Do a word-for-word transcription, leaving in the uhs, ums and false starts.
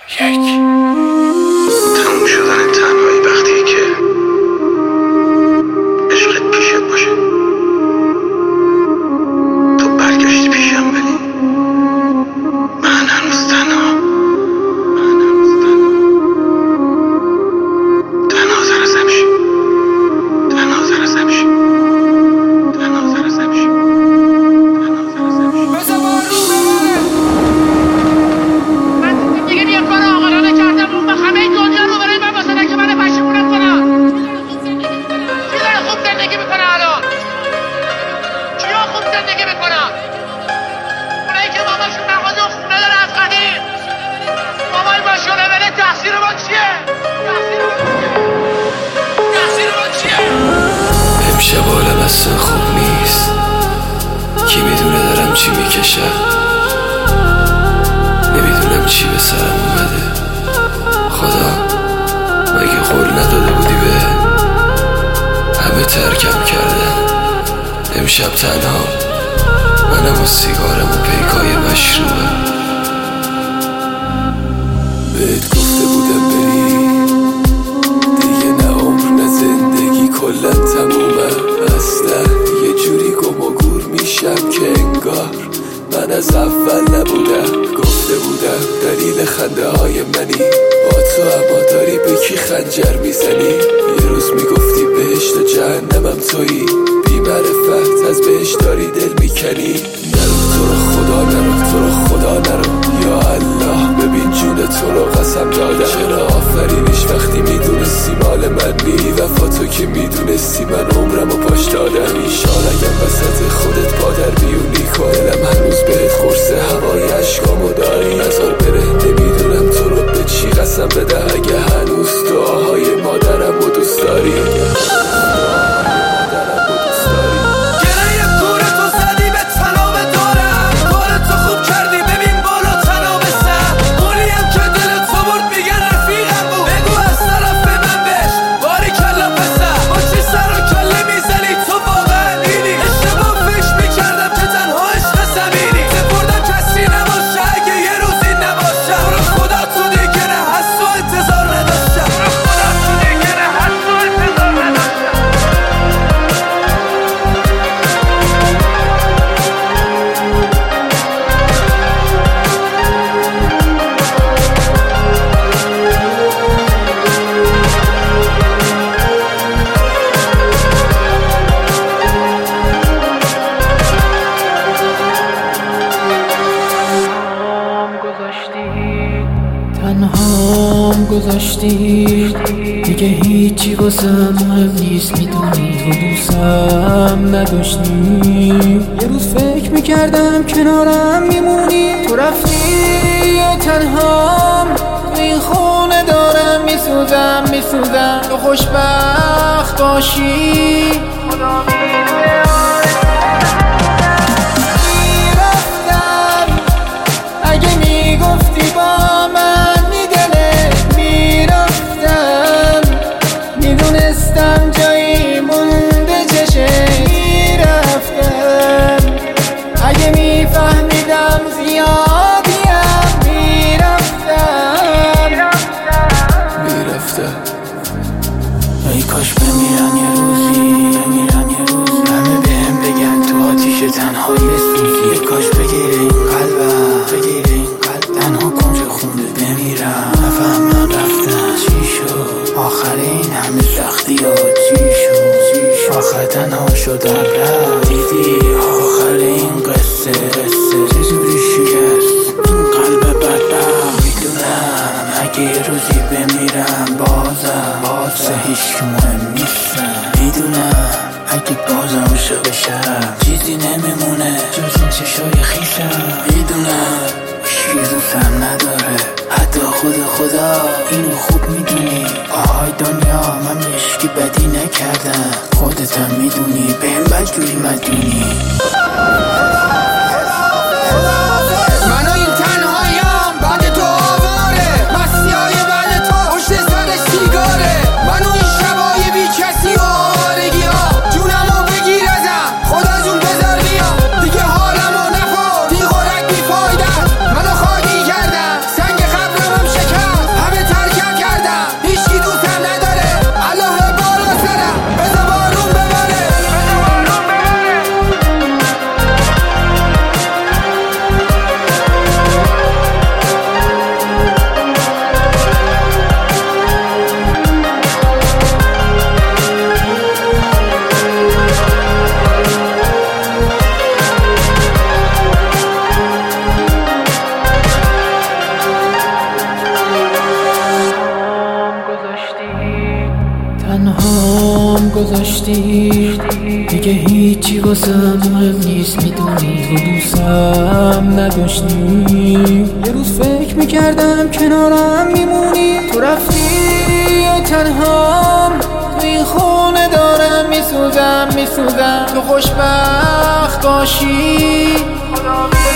یک تموم شدن تنهایی وقتی که عشقت پیشت باشه. تو برگشتی پیشم ولی من هنوز تنها من هنوز تنها تنها زرزم شی تنها زرزم شی تنها زرزم شی تنها زرزم شی بزا بارو من دیگه یه کار آقلانه کردم اون با همه دنیا رو برای من واسه که من پشیمونم کنم. کی داره خوب زندگی میکنه الان؟ کیا خوب زندگی میکنن؟ اونایی که ماماشون مغازه و خونه داره از قدیم. مامان با شلوله تقصیر ما چیه؟ تقصیر ما چیه؟ تقصیر ما چیه؟ امشب حالم اصلا خوب نیست. کی میدونه دارم چی میکشم. نمیدونم چی به سرم اومده. خدا مگه قول نداده بودی به همه ترکم کردن. امشب تنها منم و سیگارم و پیکای مشروبم. بهت گفته بودم بری دیگه، نه عمر نه زندگی کلن تمومه. اصلا یه جوری گم و گور میشم که انگار من از اول نبودم. گفته بودم دلیل خنده های منی، با تو اما داری به کی خنجر میزنی. یه روز میگفتی بهشت و جهنمم تویی، بی معرفت از بهشت داری دل میکنی. نرو تو رو خدا نرو تو رو خدا نرو، یا الله ببین جون تو رو قسم دادم. چرا آفرینیش وقتی میدونستی مال من بی وفا، تو که میدونستی من عمرم و پاش دادم. ایشان اگم وسط خودت پادر بیونی کن، دلم هنوز بهت قرص هوای عشقامو داری. نزار بره نمیدونم تو رو به چی قسم بده، اگه هنوز دعاهای مادرم و دوست داری. تنهام گذاشتی دیگه هیچی واسم مهم نیست، میدونی تو دوستم نداشتی. یه روز فکر میکردم کنارم میمونی، تو رفتی و تنهام تو این خونه دارم میسوزم میسوزم. تو خوشبخت باشی خدا میدونه. میرفتم اگه میگفتی با من میدونستم جایی مونده چشه. میرفتم اگه میفهمیدم زیادیم. میرفتم میرفتم ای کاش بمیرم یه روزی، بمیرم یه روز همه بهم بگن تو آتیش تنهایی بسوزی. ای کاش بگیره این قلبم، بگیره این قلب تنها کنج خونه بمیرم. نفهمم رفتن چی شد آخر این همه سختی ها، چی شد آخر تنها شدم رفت. دیدی آخر این قصه قصه چجوری شکست این قلب بدبخت. میدونم اگه یه روزی بمیرم بازم بازم هیچ مهم نیستم. میدونم اگه بازم شب شب چیزی نمیمونه جز این چشای خیشم. میدونم هیچی دوستم نداره حتی خود خدا، اینو خوب میدونی. آهای دنیا من مشکی بدی نکردم، خودتم میدونی بهم بدجوری مدونی. منو این تنهاییم بعد تو آواره، مستی های بعد تو پشت سر سیگاره. منو این شبای بی کسی و آوارگی ها، جونمو بگیر ازم خدا جون بذار بیا. دیگه حالمو نخور بی غرق بی فایده، منو خاکی کردم سنگ قبرم هم شکر. گذاشتی دیگه هیچی واسم مهم نیست، میدونی تو دوستم نداشتی. یه روز فکر میکردم کنارم میمونی، تو رفتی و تنهام تو این خونه دارم میسوزم میسوزم. تو خوشبخت باشی خدا